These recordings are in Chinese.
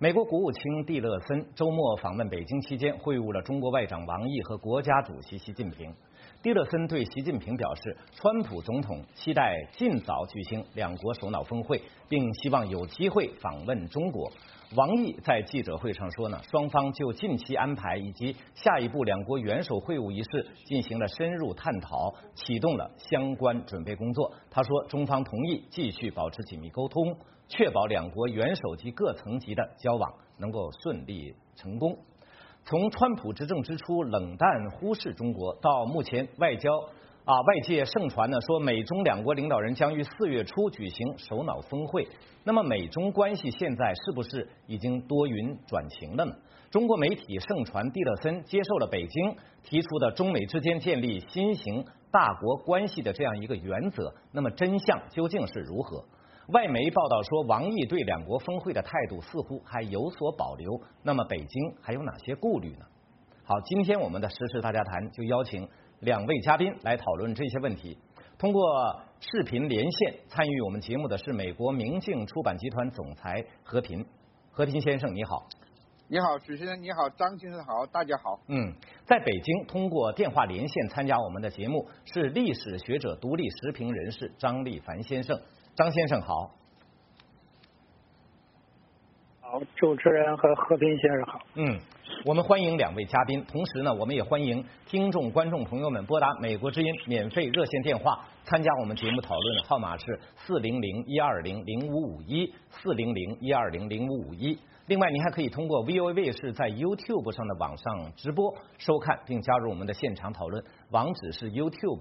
美国国务卿蒂勒森周末访问北京期间，会晤了中国外长王毅和国家主席习近平。蒂勒森对习近平表示，川普总统期待尽早举行两国首脑峰会，并希望有机会访问中国。王毅在记者会上说呢，双方就近期安排以及下一步两国元首会晤一事进行了深入探讨，启动了相关准备工作。他说，中方同意继续保持紧密沟通，确保两国元首级各层级的交往能够顺利成功。从川普执政之初冷淡忽视中国，到目前外界盛传呢说美中两国领导人将于4月初举行首脑峰会，那么美中关系现在是不是已经多云转晴了呢？中国媒体盛传蒂勒森接受了北京提出的中美之间建立新型大国关系的这样一个原则，那么真相究竟是如何？外媒报道说，王毅对两国峰会的态度似乎还有所保留，那么北京还有哪些顾虑呢？好，今天我们的时事大家谈就邀请两位嘉宾来讨论这些问题。通过视频连线参与我们节目的是美国明镜出版集团总裁何平。何平先生你好。 你好，主持人你好，张先生好，大家好。 在北京通过电话连线参加我们的节目是历史学者、独立时评人士张立凡先生。张先生好。 好，主持人和和平先生好。 我们欢迎两位嘉宾，同时呢，我们也欢迎听众、观众朋友们拨打美国之音免费热线电话参加我们节目讨论，号码是400-120-0551，400-120-0551。另外，您还可以通过 VOA 卫视在 YouTube 上的网上直播收看，并加入我们的现场讨论，网址是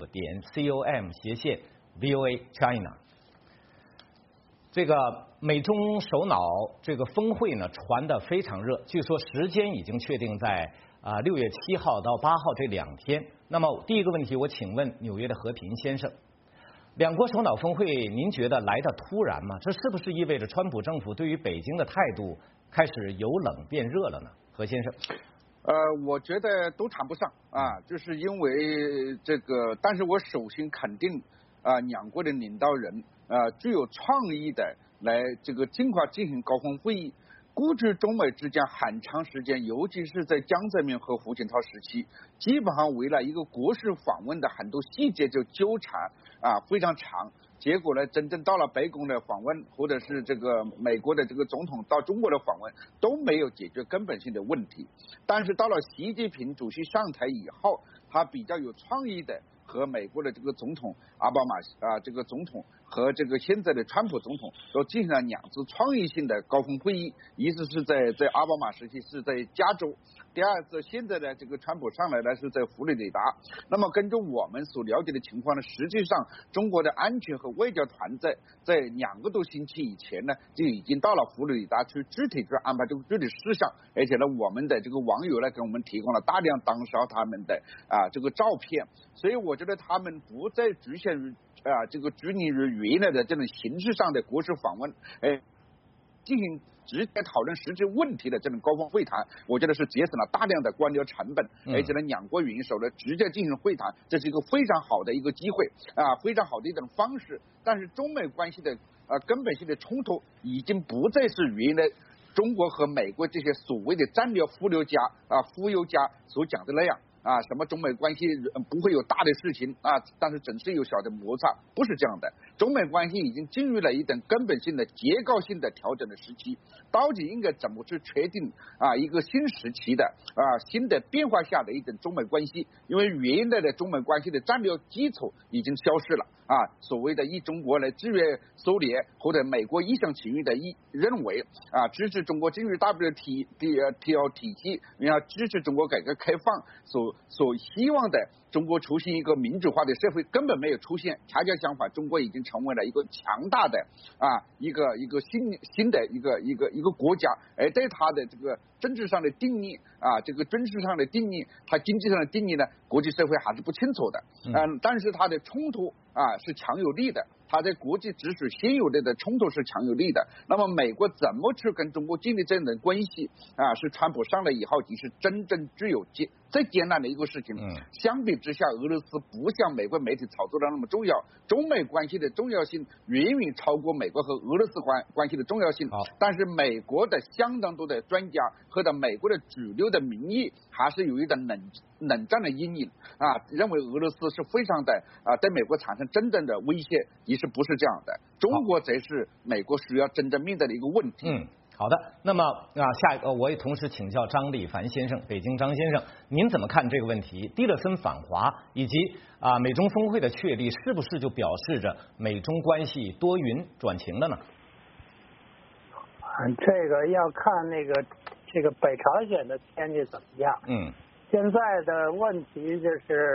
youtube.com/VOA China。这个美中首脑这个峰会呢传得非常热，据说时间已经确定在6月7号到8号这2天。那么第一个问题，我请问纽约的和平先生，两国首脑峰会您觉得来得突然吗？这是不是意味着川普政府对于北京的态度开始由冷变热了呢？何先生。 我觉得都谈不上就是因为这个，但是我首先肯定两国的领导人具有创意的来这个尽快进行高峰会议。估计中美之间很长时间，尤其是在江泽民和胡锦涛时期，基本上为了一个国事访问的很多细节就纠缠非常长。结果呢，真正到了白宫的访问，或者是这个美国的这个总统到中国的访问，都没有解决根本性的问题。但是到了习近平主席上台以后，他比较有创意的和美国的这个总统奥巴马这个总统和这个现在的川普总统都进行了2次创意性的高峰会议，一次是在奥巴马时期是在加州，第二次现在的这个川普上来呢是在佛罗里达。那么根据我们所了解的情况呢，实际上中国的安全和外交团在2个多星期以前呢就已经到了佛罗里达去具体去安排这个具体事项，而且呢我们的这个网友呢给我们提供了大量当时他们的这个照片，所以我觉得他们不再局限于这个拘泥于原来的这种形式上的国事访问，进行直接讨论实际问题的这种高峰会谈，我觉得是节省了大量的官僚成本，而且呢两国元首呢直接进行会谈，这是一个非常好的一个机会非常好的一种方式。但是中美关系的根本性的冲突已经不再是原来中国和美国这些所谓的战略忽悠家所讲的那样什么中美关系不会有大的事情但是总是有小的摩擦，不是这样的。中美关系已经进入了一种根本性的结构性的调整的时期，到底应该怎么去确定一个新时期的新的变化下的一种中美关系？因为原来的中美关系的战略基础已经消失了所谓的一中国来制约苏联，或者美国一厢情愿的认为支持中国进入 WTO 体系，然后支持中国改革开放所希望的中国出现一个民主化的社会根本没有出现，恰恰相反，中国已经成为了一个强大的一个新的一个国家，而对它的这个政治上的定义这个军事上的定义，它经济上的定义呢，国际社会还是不清楚的。但是它的冲突是强有力的，它在国际直属现有的冲突是强有力的。那么美国怎么去跟中国建立这样的关系是川普上来以后，其实真正具有最艰难的一个事情。相比之下，俄罗斯不像美国媒体炒作的那么重要，中美关系的重要性远远超过美国和俄罗斯关系的重要性。但是美国的相当多的专家或者美国的主流的民意还是有一点冷战的阴影认为俄罗斯是非常的对美国产生真正的威胁，其实不是这样的。中国才是美国需要真正面对的一个问题。 好的，那么下一个我也同时请教张立凡先生，北京张先生，您怎么看这个问题？蒂勒森访华以及美中峰会的确立，是不是就表示着美中关系多云转晴了呢？ 这个要看这个北朝鲜的天气怎么样。现在的问题就是，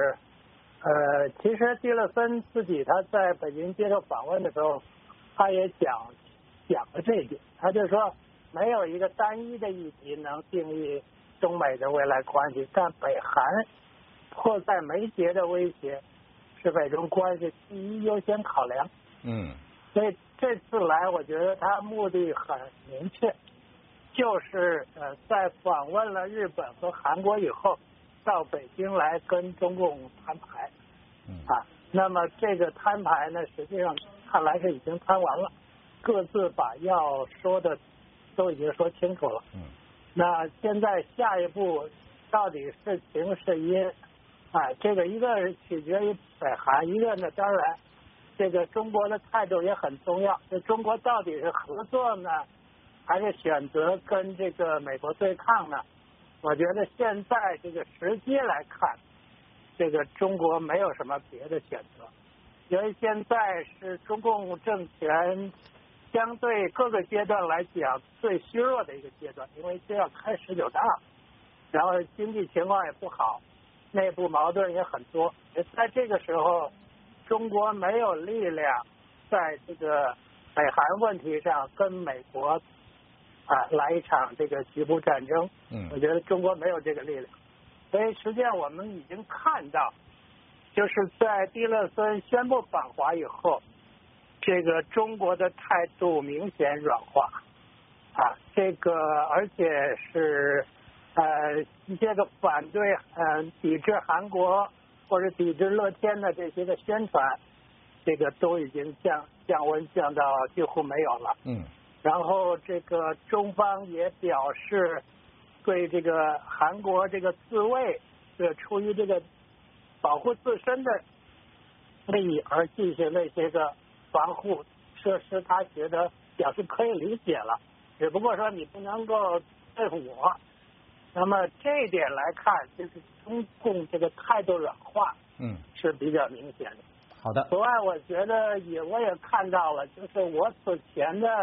其实蒂勒森自己他在北京接受访问的时候，他也讲了这一点，他就说没有一个单一的议题能定义中美的未来关系，但北韩迫在眉睫的威胁是美中关系第一优先考量。所以这次来，我觉得他目的很明确，就是在访问了日本和韩国以后，到北京来跟中共摊牌。那么这个摊牌呢，实际上看来是已经摊完了，各自把要说的都已经说清楚了。那现在下一步到底是晴是阴这个一个取决于北韩，一个呢当然这个中国的态度也很重要。这中国到底是合作呢，还是选择跟这个美国对抗呢？我觉得现在这个时机来看，这个中国没有什么别的选择，因为现在是中共政权相对各个阶段来讲最虚弱的一个阶段，因为就要开19大，然后经济情况也不好，内部矛盾也很多。在这个时候，中国没有力量在这个北韩问题上跟美国来一场这个局部战争。我觉得中国没有这个力量。所以实际上我们已经看到，就是在蒂勒森宣布访华以后，这个中国的态度明显软化这个而且是这个反对抵制韩国或者抵制乐天的这些个宣传，这个都已经降温降到几乎没有了。然后这个中方也表示对这个韩国这个自卫出于这个保护自身的利益而进行那些个防护设施，他觉得表示可以理解了，只不过说你不能够对付我。那么这一点来看，就是中共这个态度软化是比较明显的。 好的。 此外，我觉得我也看到了，就是我此前的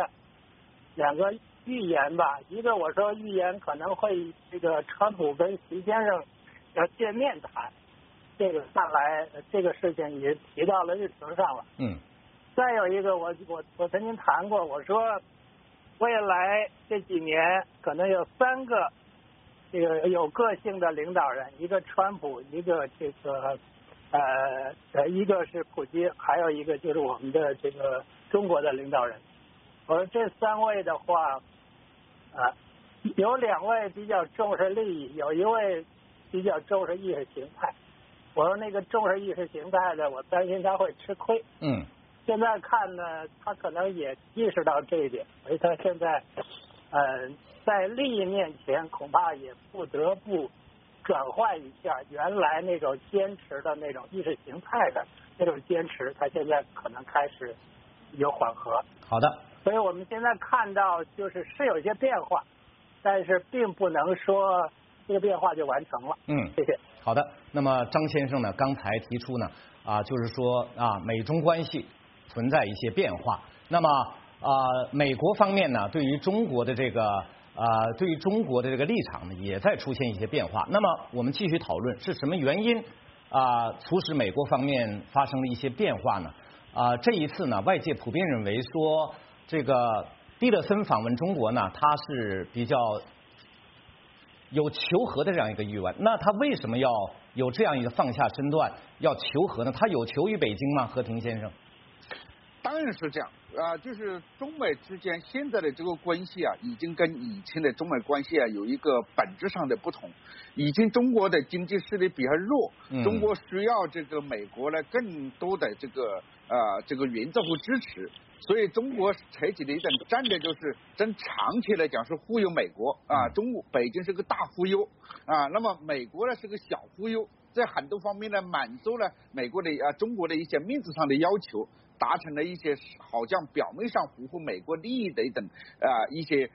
2个预言吧，一个我说预言可能会这个川普跟习先生要见面谈，这个看来这个事情也提到了日程上了。再有一个我曾经谈过，我说未来这几年可能有3个这个有个性的领导人，一个川普，一个这个一个是普京，还有一个就是我们的这个中国的领导人。我说这3位的话有2位比较重视利益，有1位比较重视意识形态。我说那个重视意识形态的，我担心他会吃亏。现在看呢，他可能也意识到这一点，所以他现在在利益面前恐怕也不得不转换一下原来那种坚持的那种意识形态的那种坚持，他现在可能开始有缓和。 好的。 所以我们现在看到就是有一些变化，但是并不能说这个变化就完成了。谢谢。 好的。那么张先生呢，刚才提出呢就是说美中关系存在一些变化。那么美国方面呢，对于中国的这个立场呢，也在出现一些变化。那么我们继续讨论是什么原因促使美国方面发生了一些变化呢？这一次呢，外界普遍认为说这个蒂勒森访问中国呢，他是比较有求和的这样一个意愿。那他为什么要有这样一个放下身段要求和呢？他有求于北京吗？和平先生？ 当当然是这样就是中美之间现在的这个关系已经跟以前的中美关系有一个本质上的不同。以前中国的经济实力比较弱，中国需要这个美国呢更多的这个援助和支持，所以中国采取的一种战略就是真长期来讲是忽悠美国北京是个大忽悠那么美国呢是个小忽悠，在很多方面呢满足了美国的中国的一些面子上的要求，达成了一些好像表面上符合美国利益的一些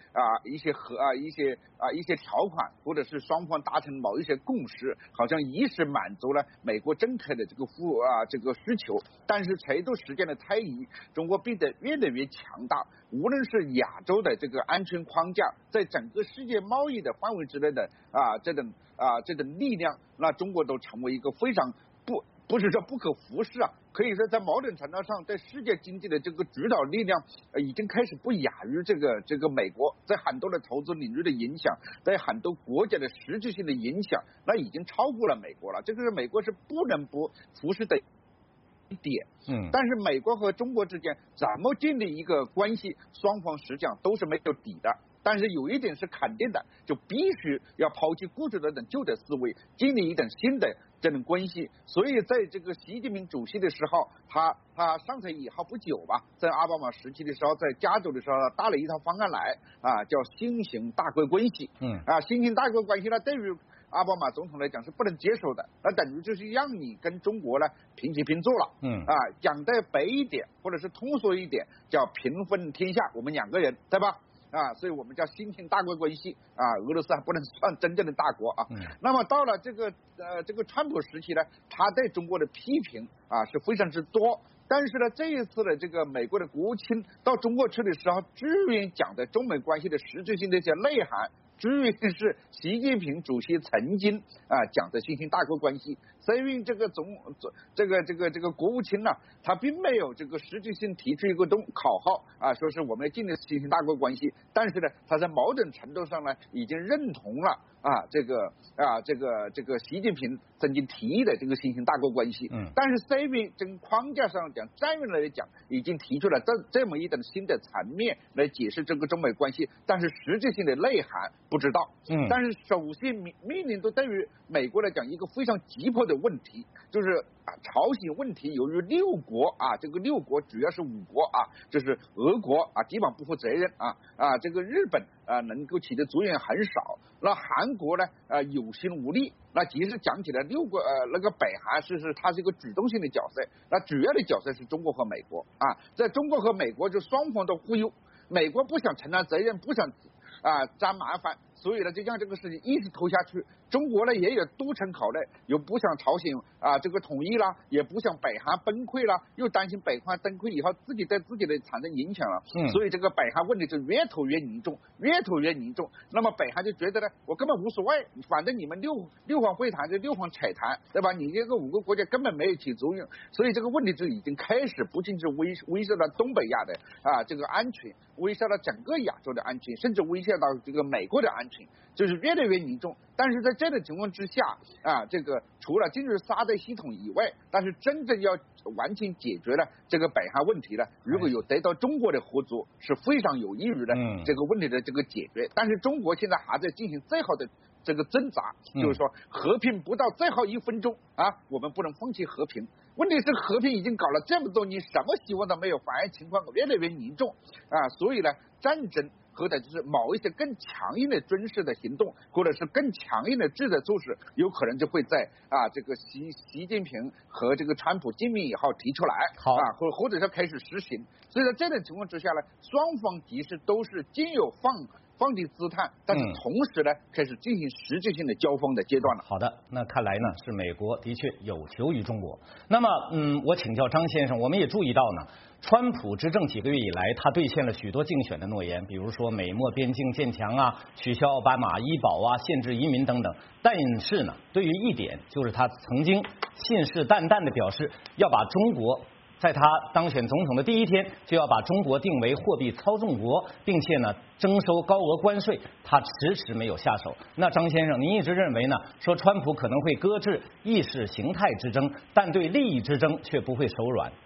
条款，或者是双方达成某一些共识，好像一时满足了美国政客的这个需求。但是随着时间的推移，中国变得越来越强大，无论是亚洲的这个安全框架，在整个世界贸易的范围之内的这种力量，那中国都成为一个非常不是说不可忽视可以说在某种程度上，在世界经济的这个主导力量已经开始不亚于这个美国，在很多的投资领域的影响，在很多国家的实质性的影响，那已经超过了美国了。这个是美国是不能不忽视的一点。但是美国和中国之间怎么建立一个关系，双方实际上都是没有底的。但是有一点是肯定的，就必须要抛弃过去的那种旧的思维，建立一种新的这种关系。所以在这个习近平主席的时候，他上台以后不久吧，在奥巴马时期的时候，在加州的时候搭了一套方案来叫新型大国关系。新型大国关系呢，对于奥巴马总统来讲是不能接受的，那等于就是让你跟中国呢平起平坐了。讲得白一点，或者是通俗一点，叫平分天下，我们两个人，对吧？所以我们叫新型大国关系俄罗斯还不能算真正的大国那么到了这个川普时期呢，他对中国的批评是非常之多。但是呢，这一次的这个美国的国务卿到中国去的时候，居然讲的中美关系的实质性的一些内涵，居然是习近平主席曾经讲的新型大国关系。因为这个国务卿他并没有这个实质性提出一个口号说是我们要建立新型大国关系，但是呢，他在某种程度上呢，已经认同了这个习近平曾经提议的这个新型大国关系。但是这边这个框架上讲，战略来讲，已经提出了这么一种新的层面来解释这个中美关系，但是实质性的内涵不知道。但是首先面临的对于美国来讲一个非常急迫的问题，就是朝鲜问题，由于六国这个六国主要是5国就是俄国基本不负责任这个日本能够起的作用很少，那韩国呢有心无力。那其实讲起来6国那个北韩它是一个主动性的角色，那主要的角色是中国和美国在中国和美国就双方都忽悠，美国不想承担责任，不想沾麻烦，所以呢就让这个事情一直拖下去。中国呢也有多层考虑，又不想朝鲜这个统一啦，也不想北韩崩溃啦，又担心北韩崩溃以后自己对自己的产生影响了。所以这个北韩问题就越拖越严重，越拖越严重。那么北韩就觉得呢，我根本无所谓，反正你们六方会谈就六方彩谈，对吧？你这个5个国家根本没有起作用，所以这个问题就已经开始不仅是威胁到东北亚的这个安全，威胁到整个亚洲的安全，甚至威胁到这个美国的安全，就是越来越严重。但是在这种情况之下这个除了进入沙袋系统以外，但是真正要完全解决了这个北韩问题呢，如果有得到中国的合作，是非常有益于呢这个问题的这个解决。但是中国现在还在进行最后的这个挣扎，就是说和平不到最后1分钟我们不能放弃和平。问题是和平已经搞了这么多年，什么希望都没有，反而情况越来越严重所以呢，战争或者就是某一些更强硬的军事的行动，或者是更强硬的制裁措施，有可能就会在这个习近平和这个川普见面以后提出来，或者说开始实行。所以在这种情况之下呢，双方其实都是兼有放低姿态，但是同时呢，开始进行实质性的交锋的阶段了。 好的，那看来呢，是美国的确有求于中国。那么，我请教张先生，我们也注意到呢，川普执政几个月以来，他兑现了许多竞选的诺言，比如说美墨边境建强取消奥巴马医保限制移民等等。但是呢，对于一点，就是他曾经信誓旦旦的表示要把中国，在他当选总统的第一天就要把中国定为货币操纵国，并且呢征收高额关税，他迟迟没有下手。那张先生，您一直认为呢，说川普可能会搁置意识形态之争，但对利益之争却不会手软。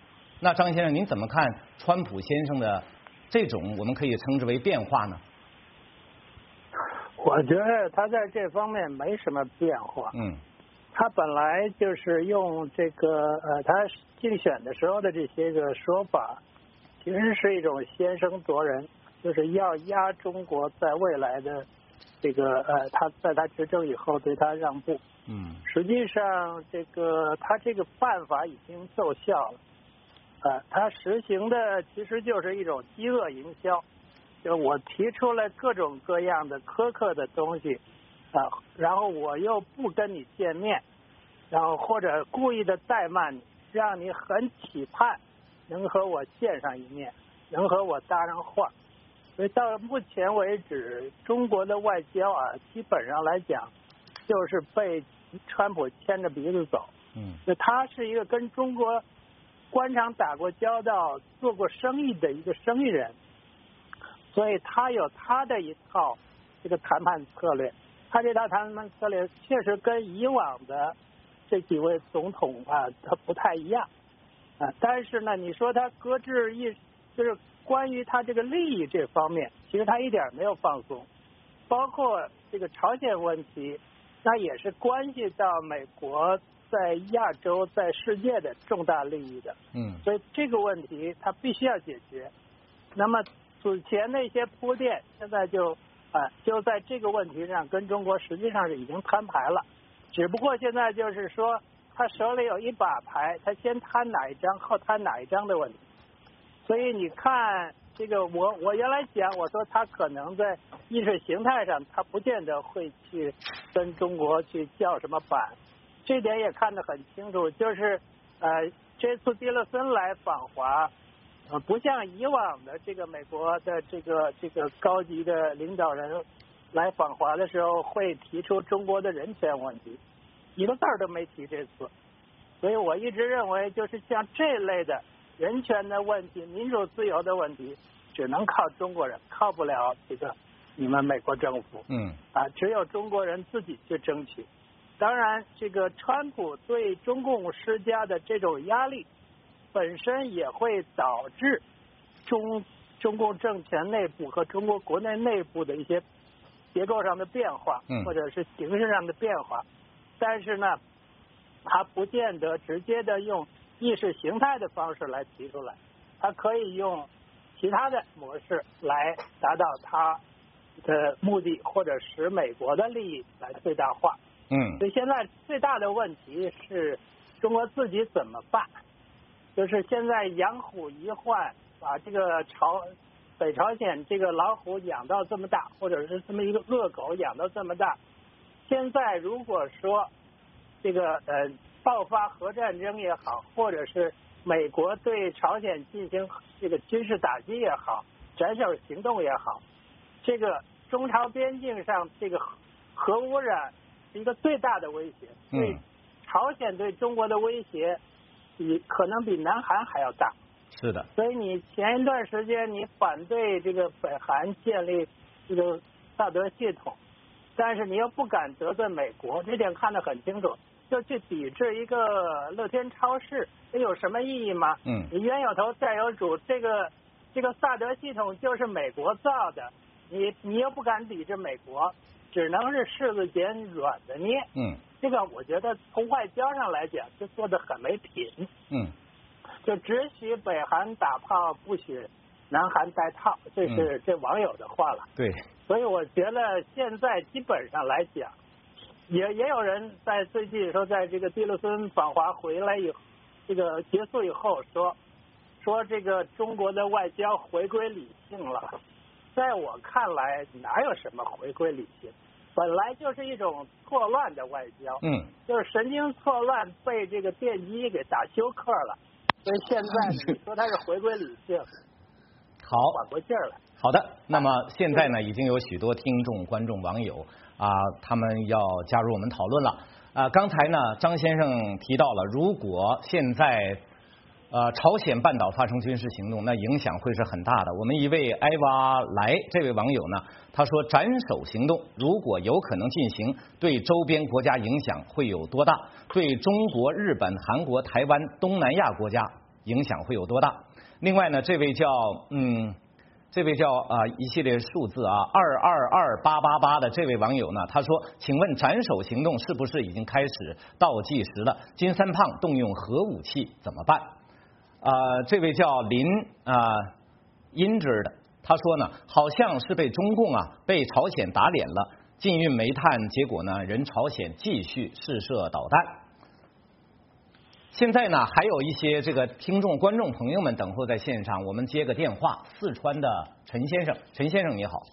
那张先生，您怎么看川普先生的这种我们可以称之为变化呢？ 我觉得他在这方面没什么变化。他本来就是用这个他竞选的时候的这些个说法，其实是一种先声夺人，就是要压中国在未来的这个他在他执政以后对他让步。实际上他这个办法已经奏效了。他实行的其实就是一种饥饿营销，就我提出来各种各样的苛刻的东西。然后我又不跟你见面，然后或者故意的怠慢你，让你很期盼能和我见上一面，能和我搭上话。所以到目前为止，中国的外交基本上来讲，就是被川普牵着鼻子走。就他是一个跟中国官场打过交道、做过生意的一个生意人，所以他有他的一套这个谈判策略。他这套谈判策略确实跟以往的这几位总统他不太一样。但是呢，你说他搁置就是关于他这个利益这方面，其实他一点没有放松。包括这个朝鲜问题，那也是关系到美国在亚洲、在世界的重大利益的。所以这个问题他必须要解决。那么此前那些铺垫，现在就在这个问题上跟中国实际上是已经摊牌了，只不过现在就是说他手里有一把牌，他先摊哪一张后摊哪一张的问题。所以你看这个我原来讲，我说他可能在意识形态上他不见得会去跟中国去叫什么板，这点也看得很清楚。就是这次蒂勒森来访华，不像以往的这个美国的这个高级的领导人来访华的时候会提出中国的人权问题，一个字儿都没提这次。所以我一直认为，就是像这类的人权的问题、民主自由的问题，只能靠中国人，靠不了你们美国政府。只有中国人自己去争取。当然，这个川普对中共施加的这种压力，本身也会导致中共政权内部和中国国内内部的一些结构上的变化，或者是形式上的变化。但是呢，他不见得直接的用意识形态的方式来提出来，他可以用其他的模式来达到他的目的，或者使美国的利益来最大化。所以现在最大的问题是中国自己怎么办？就是现在养虎遗患，把这个北朝鲜这个老虎养到这么大，或者是这么一个恶狗养到这么大。现在如果说这个爆发核战争也好，或者是美国对朝鲜进行这个军事打击也好，斩首行动也好，这个中朝边境上这个核污染是一个最大的威胁。所以朝鲜对中国的威胁可能比南韩还要大。 是的。 所以你前一段时间你反对这个北韩建立这个萨德系统，但是你又不敢得罪美国，这点看得很清楚。就去抵制一个乐天超市，这有什么意义吗？你冤有头债有主，这个萨德系统就是美国造的，你又不敢抵制美国，只能是柿子捡软的捏。这个我觉得从外交上来讲，就做得很没品。就只许北韩打炮，不许南韩戴套，这是这网友的话了。 对。 所以我觉得现在基本上来讲，也有人在最近说，在这个蒂勒森访华回来这个结束以后说这个中国的外交回归理性了。在我看来，哪有什么回归理性？本来就是一种错乱的外交。就是神经错乱，被这个电击给打休克了。所以现在你说它是回归理性， 好， 缓过劲儿来。 好的，那么现在呢，已经有许多听众、观众、网友他们要加入我们讨论了。刚才呢，张先生提到了，如果现在朝鲜半岛发生军事行动，那影响会是很大的。我们一位埃娃来这位网友呢，他说斩首行动如果有可能进行，对周边国家影响会有多大？对中国、日本、韩国、台湾、东南亚国家影响会有多大？另外呢，这位叫一系列数字啊222888的这位网友呢，他说：“请问斩首行动是不是已经开始倒计时了？金三胖动用核武器怎么办？”这位叫林Injured， 他说呢，好像是被中共被朝鲜打脸了，禁运煤炭，结果呢，人朝鲜继续试射导弹。现在呢，还有一些这个听众、观众朋友们等候在线上，我们接个电话。四川的陈先生，陈先生你好。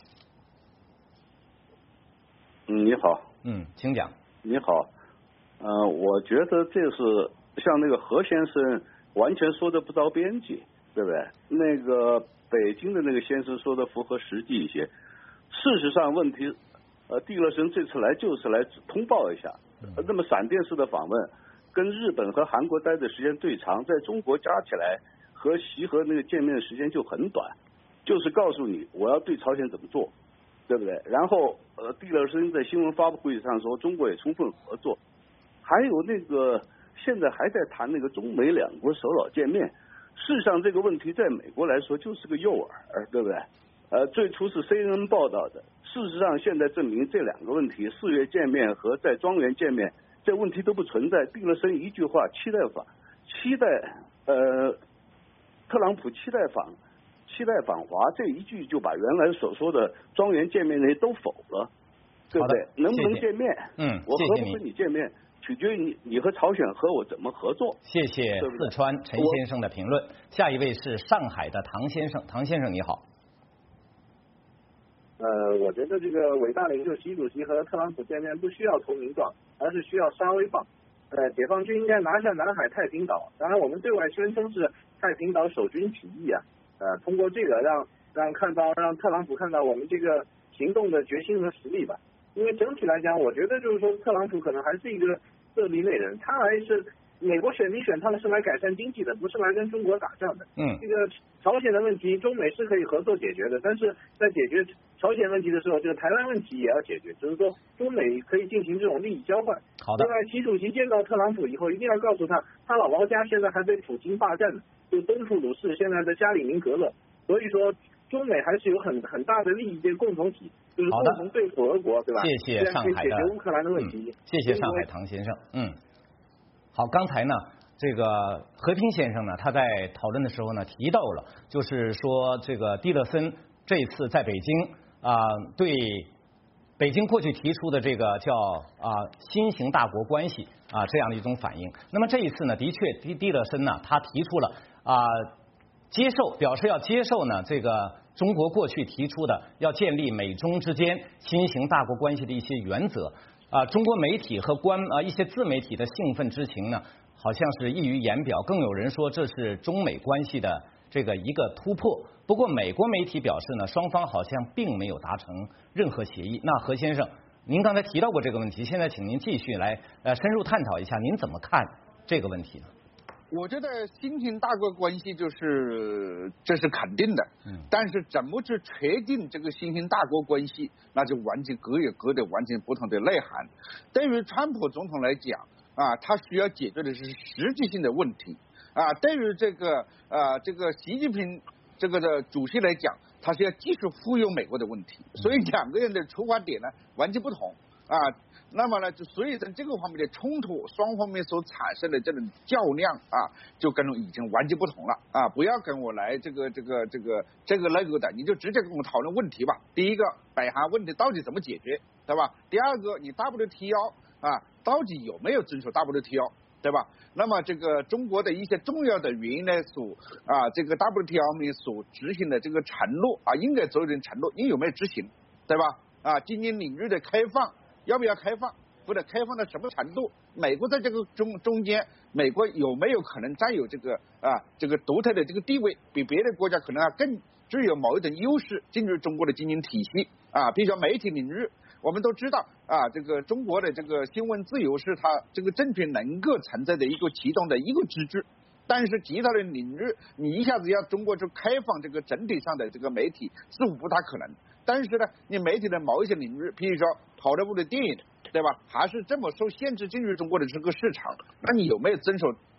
你好。 请讲。 你好。我觉得这是像那个何先生完全说的不着边际，对不对？那个北京的那个先生说的符合实际一些。事实上，问题蒂勒森这次来就是来通报一下，那么闪电式的访问。跟日本和韩国待的时间最长，在中国加起来和习和那个见面的时间就很短，就是告诉你我要对朝鲜怎么做，对不对？然后蒂勒森在新闻发布会上说中国也充分合作，还有那个现在还在谈那个中美两国首脑见面，事实上这个问题在美国来说就是个诱饵，对不对？最初是 CNN 报道的，事实上现在证明这两个问题4月见面和在庄园见面。这问题都不存在，蒂勒森一句话期待特朗普期待访华这一句就把原来所说的庄园见面那些都否了，对不对？能不能见面？我和不和你见面，取决于你和朝鲜和我怎么合作。 谢谢四川陈先生的评论。下一位是上海的唐先生，唐先生你好。 我觉得这个伟大领袖习主席和特朗普见面不需要投名状，而是需要杀威棒。解放军应该拿下南海太平岛。当然，我们对外宣称是太平岛守军起义啊。通过这个让特朗普看到我们这个行动的决心和实力吧。因为整体来讲，我觉得就是说特朗普可能还是一个色厉内荏，他还是美国选民选他们是来改善经济的，不是来跟中国打仗的。这个朝鲜的问题，中美是可以合作解决的，但是在解决朝鲜问题的时候，这个台湾问题也要解决，就是说中美可以进行这种利益交换。 好的。 另外，习主席见到特朗普以后，一定要告诉他姥姥家现在还被普京霸占，就东普鲁士现在的加里宁格勒，所以说中美还是有很大的利益的共同体，就是共同对付俄国，对吧？ 谢谢上海的解决乌克兰的问题。 谢谢上海唐先生。好，刚才呢，这个和平先生呢，他在讨论的时候呢，提到了，就是说这个蒂勒森这次在北京对北京过去提出的这个叫新型大国关系这样的一种反应。那么这一次呢，的确蒂勒森呢，他提出了表示要接受呢这个中国过去提出的要建立美中之间新型大国关系的一些原则。中国媒体和一些自媒体的兴奋之情呢，好像是溢于言表，更有人说这是中美关系的这个一个突破。不过美国媒体表示呢，双方好像并没有达成任何协议。那何先生，您刚才提到过这个问题，现在请您继续来深入探讨一下，您怎么看这个问题呢？ 我觉得新型大国关系这是肯定的，但是怎么去确定这个新型大国关系，那就完全各有各的完全不同的内涵。对于川普总统来讲他需要解决的是实际性的问题对于这个习近平这个的主席来讲，他是要继续忽悠美国的问题，所以两个人的出发点呢完全不同那么呢，就所以在这个方面的冲突，双方面所产生的这种较量就跟已经完全不同了不要跟我来这个那个的，你就直接跟我讨论问题吧。第一个，北韩问题到底怎么解决，对吧？第二个，你 WTO 到底有没有遵守 WTO， 对吧？那么这个中国的一些重要的原因呢，这个 WTO 里面所执行的这个承诺应该做的承诺，你有没有执行，对吧？经济领域的开放。要不要开放，或者开放到什么程度？美国在这个中间，美国有没有可能占有这个独特的这个地位，比别的国家可能更具有某一种优势进入中国的经济体系比如说媒体领域，我们都知道这个中国的这个新闻自由是它这个政权能够存在的一个其中的一个机制。但是其他的领域，你一下子要中国就开放这个整体上的这个媒体，似乎不大可能。但是呢，你媒体的某一些领域，譬如说好莱坞的电影，对吧？还是这么受限制进入中国的这个市场，那你有没有遵守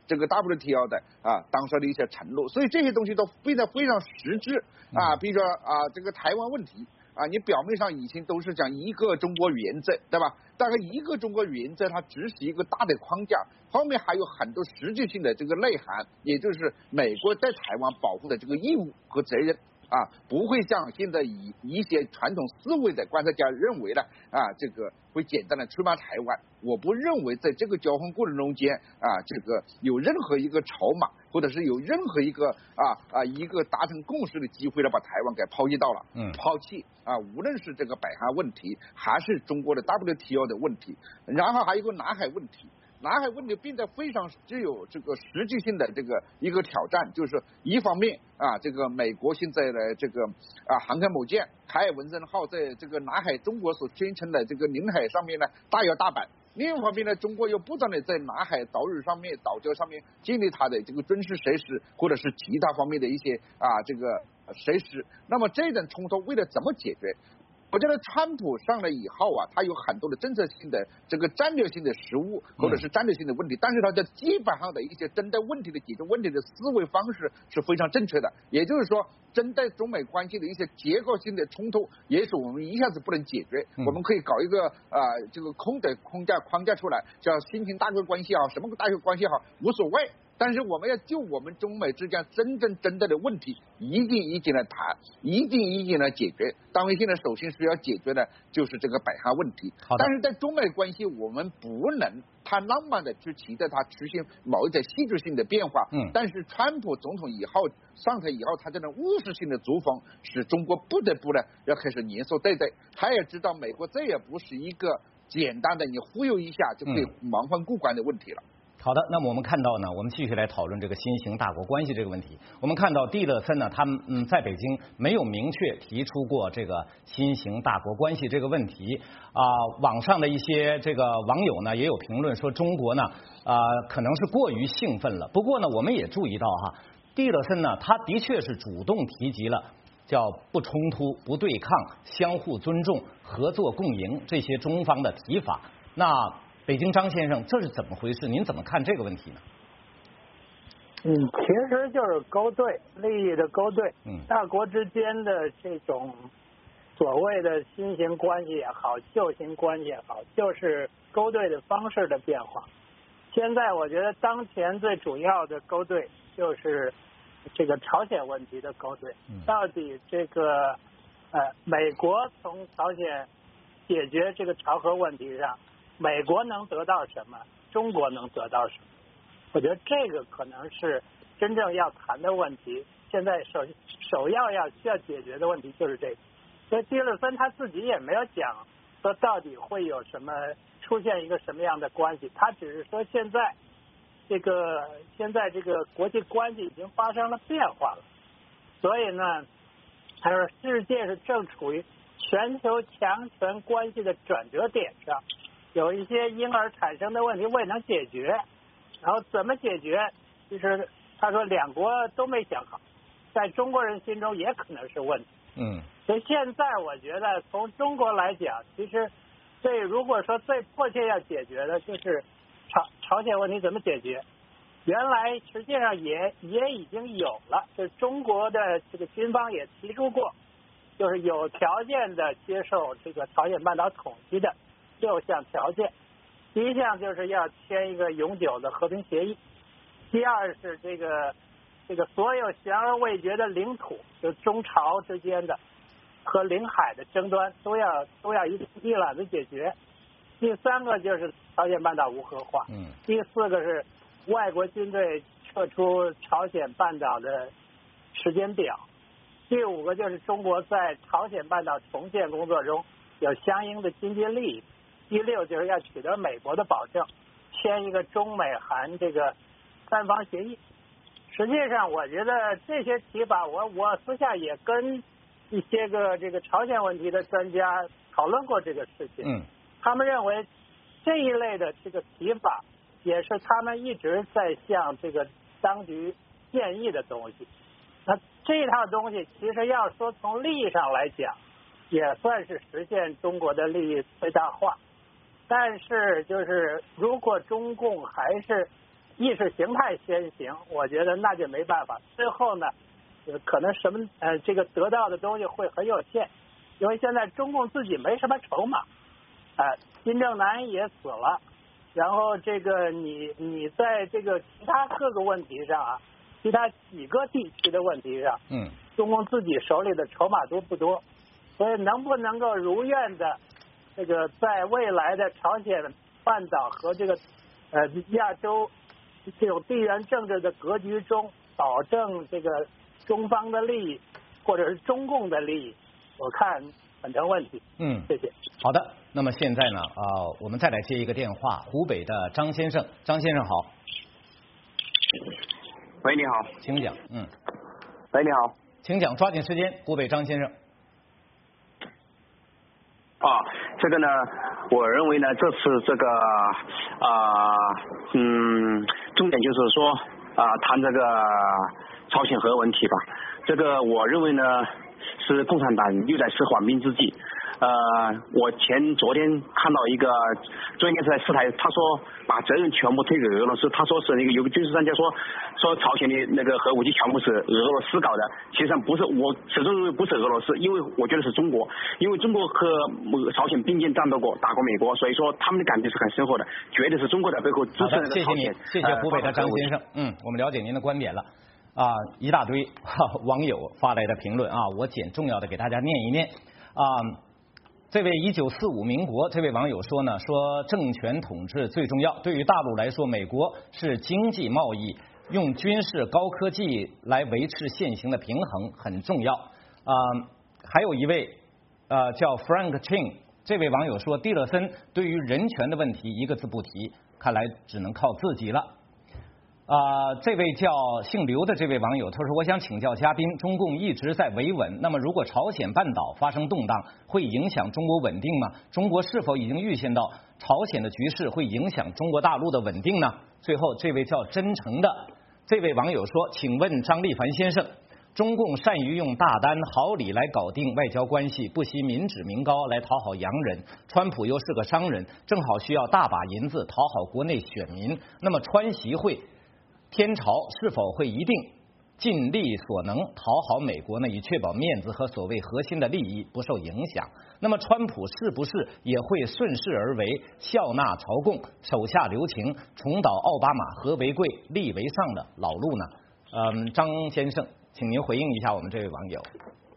这个 WTO 的当时的一些承诺，所以这些东西都非常实质比如说这个台湾问题你表面上已经都是讲一个中国原则，对吧？大概一个中国原则它只是一个大的框架，后面还有很多实质性的这个内涵，也就是美国在台湾保护的这个义务和责任不会像现在以一些传统思维的观察家认为呢这个会简单的出卖台湾。我不认为在这个交换过程中间这个有任何一个筹码，或者是有任何一个一个达成共识的机会呢把台湾给抛弃到了，抛弃无论是这个北韩问题，还是中国的 WTO 的问题，然后还有一个南海问题。南海问题变得非常具有这个实际性的这个一个挑战，就是一方面这个美国现在的这个航空母舰凯尔文森号在这个南海中国所宣称的这个领海上面呢大摇大摆，另一方面呢，中国又不断的在南海岛屿上面、岛礁上面建立它的这个军事设施，或者是其他方面的一些这个设施。那么这种冲突为了怎么解决？我觉得川普上来以后他有很多的政策性的这个战略性的失误，或者是战略性的问题，但是他在基本上的一些针对问题的解决问题的思维方式是非常正确的。也就是说，针对中美关系的一些结构性的冲突，也许我们一下子不能解决，我们可以搞一个这个空的框架出来，叫新型大国关系什么大国关系无所谓。但是我们要就我们中美之间真正针对的问题，一定来谈，一定来解决。当然现在首先需要解决的就是这个北韩问题。但是在中美关系，我们不能太浪漫的去期待它出现某一种戏剧性的变化。但是川普总统上台以后，他这种务实性的作风，使中国不得不呢要开始严肃对待。他也知道美国这也不是一个简单的你忽悠一下就可以蒙混过关的问题了。 好的，那么我们看到呢，我们继续来讨论这个新型大国关系这个问题。我们看到蒂勒森呢，他们在北京没有明确提出过这个新型大国关系这个问题网上的一些这个网友呢也有评论说中国呢可能是过于兴奋了。不过呢，我们也注意到蒂勒森呢，他的确是主动提及了叫不冲突、不对抗、相互尊重、合作共赢这些中方的提法。那北京张先生，这是怎么回事？您怎么看这个问题呢？ 其实就是勾兑，利益的勾兑。大国之间的这种所谓的新型关系也好，旧型关系也好，就是勾兑的方式的变化。现在我觉得当前最主要的勾兑就是这个朝鲜问题的勾兑。到底这个美国从朝鲜解决这个朝核问题上，美国能得到什么？中国能得到什么？我觉得这个可能是真正要谈的问题。现在首要需要解决的问题就是这个。所以蒂勒森他自己也没有讲说到底会有什么出现一个什么样的关系，他只是说现在这个国际关系已经发生了变化了，所以呢，他说世界是正处于全球强权关系的转折点上。有一些因而产生的问题未能解决，然后怎么解决？其实他说两国都没想好，在中国人心中也可能是问题。所以现在我觉得从中国来讲，其实如果说最迫切要解决的就是朝鲜问题怎么解决？原来实际上也已经有了，就是中国的这个军方也提出过，就是有条件的接受这个朝鲜半岛统一的6项条件。第一项就是要签一个永久的和平协议，第二是这个所有悬而未决的领土，就中朝之间的和领海的争端都要一揽子解决。第三个就是朝鲜半岛无核化。第四个是外国军队撤出朝鲜半岛的时间表。第五个就是中国在朝鲜半岛重建工作中有相应的经济利益。第六就是要取得美国的保证，签一个中美韩这个3方协议。实际上我觉得这些提法我私下也跟一些这个朝鲜问题的专家讨论过这个事情。他们认为这一类的这个提法也是他们一直在向这个当局建议的东西。那这套东西其实要说从利益上来讲，也算是实现中国的利益最大化。但是就是如果中共还是意识形态先行，我觉得那就没办法。最后呢，可能这个得到的东西会很有限，因为现在中共自己没什么筹码，金正男也死了，然后这个你在这个其他各个问题上其他几个地区的问题上，中共自己手里的筹码都不多，所以能不能够如愿的这个在未来的朝鲜半岛和这个亚洲这种地缘政治的格局中，保证这个中方的利益或者是中共的利益，我看很成问题。谢谢。 好的，那么现在呢我们再来接一个电话，湖北的张先生，张先生好。 喂，你好， 请讲。 喂，你好， 请讲，抓紧时间，湖北张先生。 这个呢，我认为呢，这次这个重点就是说谈这个朝鲜核问题吧。这个我认为呢，是共产党又在吃缓兵之计。我昨天看到一个中央电视台4台，他说把责任全部推给俄罗斯，他说是那个有个军事专家说朝鲜的那个核武器全部是俄罗斯搞的，其实上不是，我始终认为不是俄罗斯，因为我觉得是中国，因为中国和朝鲜并肩战斗过，打过美国，所以说他们的感情是很深厚的，绝对是中国在背后支持那个朝鲜。 谢谢湖北的张先生，我们了解您的观点了。一大堆网友发来的评论我捡重要的给大家念一念。这位1945民国这位网友说呢，说政权统治最重要，对于大陆来说，美国是经济贸易，用军事高科技来维持现行的平衡很重要。还有一位叫 Frank Ching 这位网友说，蒂勒森对于人权的问题一个字不提，看来只能靠自己了。这位叫姓刘的这位网友他说，我想请教嘉宾，中共一直在维稳，那么如果朝鲜半岛发生动荡，会影响中国稳定吗？中国是否已经预见到朝鲜的局势会影响中国大陆的稳定呢？最后这位叫真诚的这位网友说，请问张立凡先生，中共善于用大单好礼来搞定外交关系，不惜民脂民膏来讨好洋人，川普又是个商人，正好需要大把银子讨好国内选民，那么川习会天朝是否会一定尽力所能讨好美国呢，以确保面子和所谓核心的利益不受影响？那么川普是不是也会顺势而为，笑纳朝贡，手下留情，重蹈奥巴马和为贵利为上的老路呢？张先生，请您回应一下我们这位网友。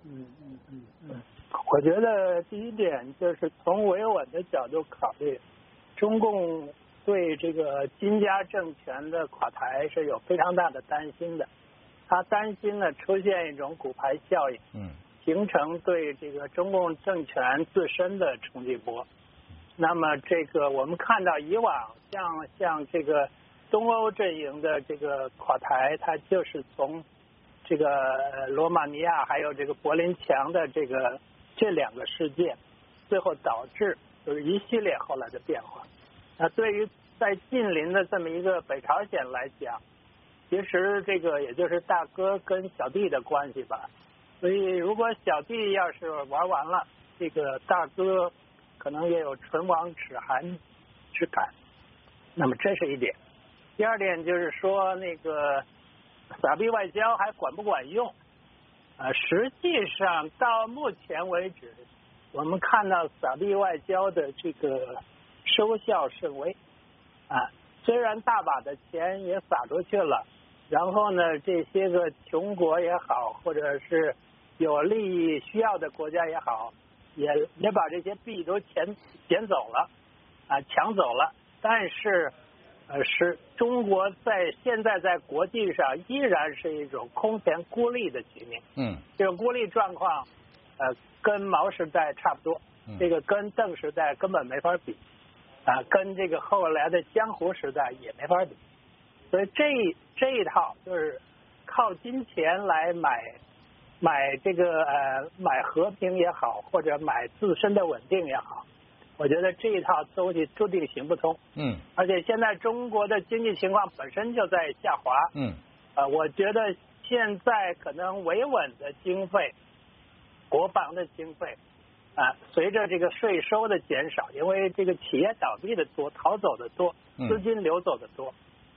我觉得第一点就是从维稳的角度考虑，中共对这个金家政权的垮台是有非常大的担心的，他担心呢出现一种骨牌效应，形成对这个中共政权自身的冲击波。那么这个我们看到以往像这个东欧阵营的这个垮台，它就是从这个罗马尼亚还有这个柏林墙的这两个事件，最后导致就是一系列后来的变化。那对于在近邻的这么一个北朝鲜来讲，其实这个也就是大哥跟小弟的关系吧。所以如果小弟要是玩完了，这个大哥可能也有唇亡齿寒之感。那么这是一点。第二点就是说，那个撒币外交还管不管用？实际上到目前为止，我们看到撒币外交的这个收效甚微。虽然大把的钱也撒出去了，然后呢，这些个穷国也好，或者是有利益需要的国家也好，也把这些币都捡走了，抢走了。但是是中国现在在国际上依然是一种空前孤立的局面。这种孤立状况，跟毛时代差不多，这个跟邓时代根本没法比。跟这个后来的江湖时代也没法比，所以这一套就是靠金钱来买这个买和平也好，或者买自身的稳定也好，我觉得这一套东西注定行不通。而且现在中国的经济情况本身就在下滑。我觉得现在可能维稳的经费、国防的经费。随着这个税收的减少，因为这个企业倒闭的多，逃走的多，资金流走的多，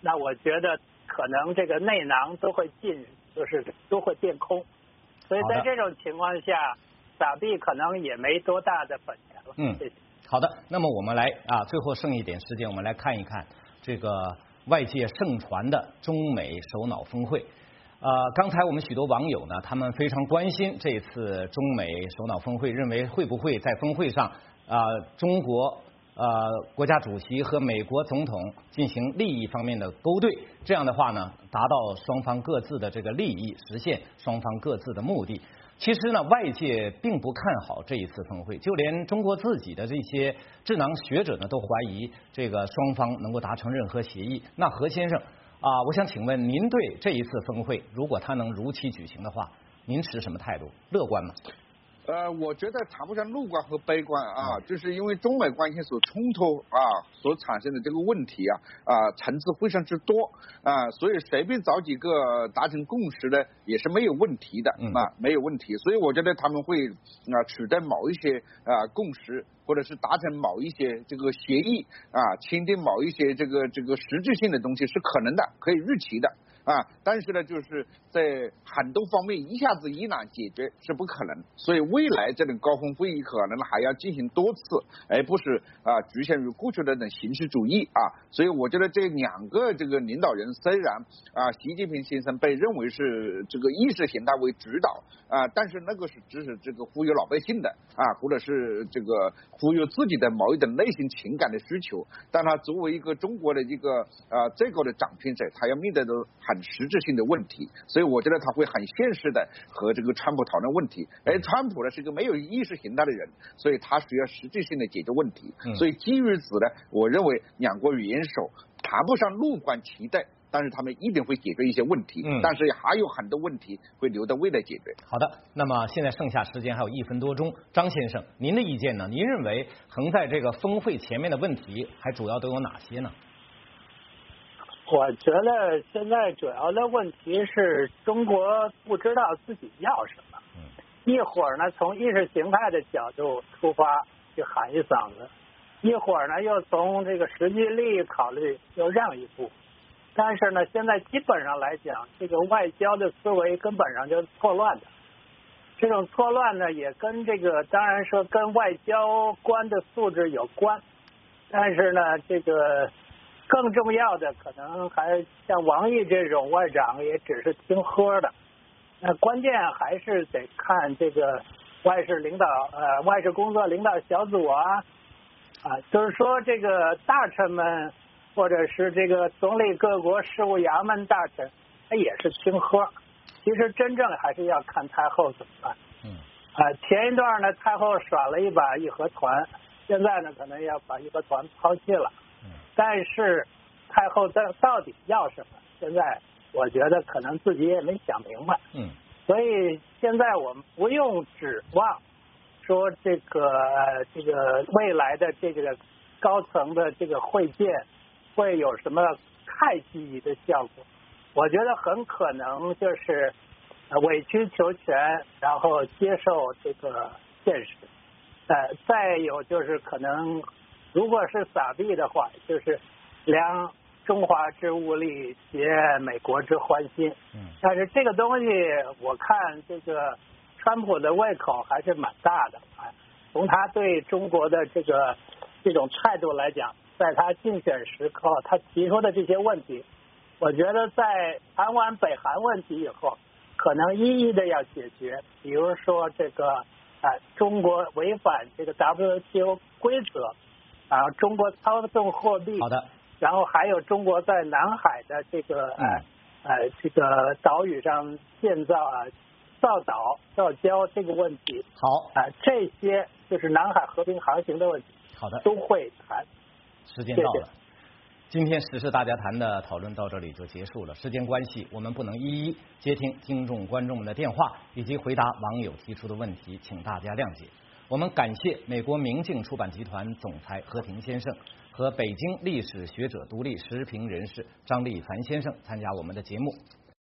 那我觉得可能这个内囊都会都会变空，所以在这种情况下，撒币可能也没多大的本钱了。谢谢。 好的，那么我们来最后剩一点时间，我们来看一看这个外界盛传的中美首脑峰会。刚才我们许多网友呢，他们非常关心这次中美首脑峰会，认为会不会在峰会上中国国家主席和美国总统进行利益方面的勾兑，这样的话呢，达到双方各自的这个利益，实现双方各自的目的。其实呢，外界并不看好这一次峰会，就连中国自己的这些智囊学者呢，都怀疑这个双方能够达成任何协议。那何先生我想请问您对这一次峰会，如果它能如期举行的话，您持什么态度？乐观吗？ 我觉得谈不上乐观和悲观就是因为中美关系所冲突所产生的这个问题层次非常之多所以随便找几个达成共识呢也是没有问题的没有问题，所以我觉得他们会取得某一些共识，或者是达成某一些这个协议签订某一些这个实质性的东西是可能的，可以预期的但是呢，就是在很多方面一下子一揽解决是不可能，所以未来这种高峰会议可能还要进行多次，而不是局限于过去的那种形式主义所以我觉得这两个这个领导人虽然习近平先生被认为是这个意识形态为指导但是那个是只是这个忽悠老百姓的或者是这个忽悠自己的某一种内心情感的需求，但他作为一个中国的一个最高的掌权者，他要面对的很实质性的问题，所以我觉得他会很现实的和这个川普讨论问题，而川普呢是一个没有意识形态的人，所以他需要实质性的解决问题所以基于此呢，我认为两国元首谈不上乐观期待，但是他们一定会解决一些问题但是还有很多问题会留到未来解决。 好的，那么现在剩下时间还有1分多钟，张先生您的意见呢？您认为横在这个峰会前面的问题还主要都有哪些呢？ 我觉得现在主要的问题是中国不知道自己要什么一会儿呢从意识形态的角度出发去喊一嗓子，一会儿呢又从这个实际利益考虑又让一步，但是呢现在基本上来讲，这个外交的思维根本上就是错乱的，这种错乱呢也跟这个当然说跟外交官的素质有关，但是呢这个更重要的可能还像王毅这种外长也只是听喝的，那关键还是得看这个外事工作领导小组就是说这个大臣们或者是这个总理各国事务衙门大臣，他也是听喝，其实真正还是要看太后怎么办。前一段呢太后耍了一把义和团，现在呢可能要把义和团抛弃了。但是太后到底要什么？现在我觉得可能自己也没想明白。所以现在我们不用指望说这个未来的这个高层的这个会见会有什么太积极的效果。我觉得很可能就是委曲求全，然后接受这个现实。再有就是可能。如果是撒币的话，就是量中华之物力，结美国之欢心。但是这个东西，我看这个川普的胃口还是蛮大的从他对中国的这种态度来讲，在他竞选时刻他提出的这些问题，我觉得在谈完北韩问题以后，可能一一的要解决。比如说这个中国违反这个 WTO 规则。然后中国操纵货币， 好的， 然后还有中国在南海的这个岛屿上建造造岛造礁这个问题， 好这些就是南海和平航行的问题， 好的都会谈。 时间到了，谢谢。今天时事大家谈的讨论到这里就结束了，时间关系，我们不能一一接听听众观众们的电话以及回答网友提出的问题，请大家谅解。我们感谢美国明镜出版集团总裁何庭先生和北京历史学者、独立时评人士张立凡先生参加我们的节目。